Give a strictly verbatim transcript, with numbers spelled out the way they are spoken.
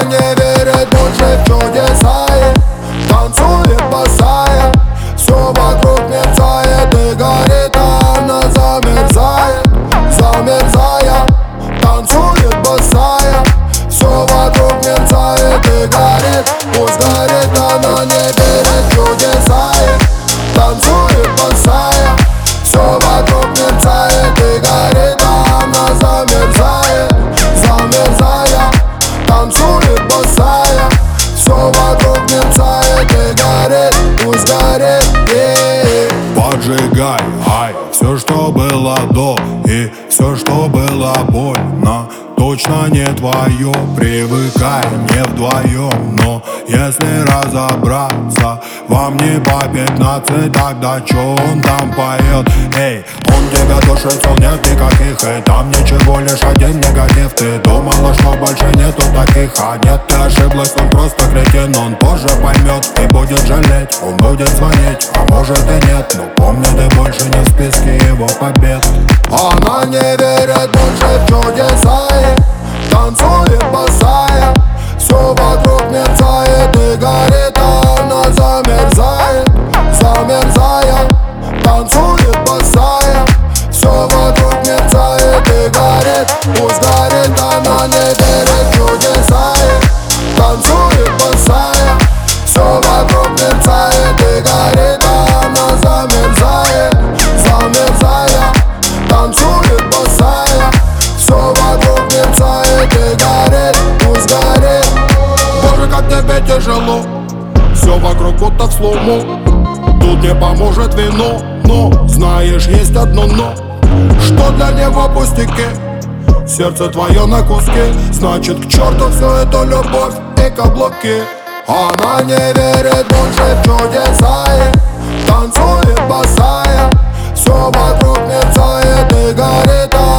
не верит больше в чудеса и танцует босая. Все вокруг мерцает и горит, а она замерзает, замерзая. Танцует босая. Все вокруг мерцает и горит, пусть горит, она не верит в чудеса и танцует босая. Все вокруг мерцает и горит, а она замерзает, замерзая. Танцует босая. Все вокруг мерцает и горит, пусть горит, yeah. Поджигай, ай, все, что было до, и все, что было больно, точно не твое. Привыкай, не вдвоем, но если разобраться, вам не по пятнадцать, тогда чё он там поет? Эй, он тебя душит, сил нет никаких, и там ничего, лишь один негатив. Ты думала, что больше нету таких, а нет, ты ошиблась, он просто кретин. Он позже поймет и будет жалеть, он будет звонить, а может и нет, но помни, ты больше не в списке его побед. Она не верит больше в чудеса и танцует босая. Все вокруг мерцает и горит, а она замерзает, замерзая. Танцует босая. Все вокруг мерцает и горит, пусть горит, она не верит в чудеса и танцует босая. Все вокруг мерцает и горит, а она замерзает, замерзая. Танцует босая. Все вокруг мерцает и горит, пусть горит. Боже, как тебе тяжело, все вокруг будто в слому. Тут не поможет вино, но знаешь, есть одно но, что для него пустяки. Сердце твое на куски, значит к черту все это любовь и каблуки. Она не верит больше в чудеса и танцует босая. Все вокруг мерцает и горит, а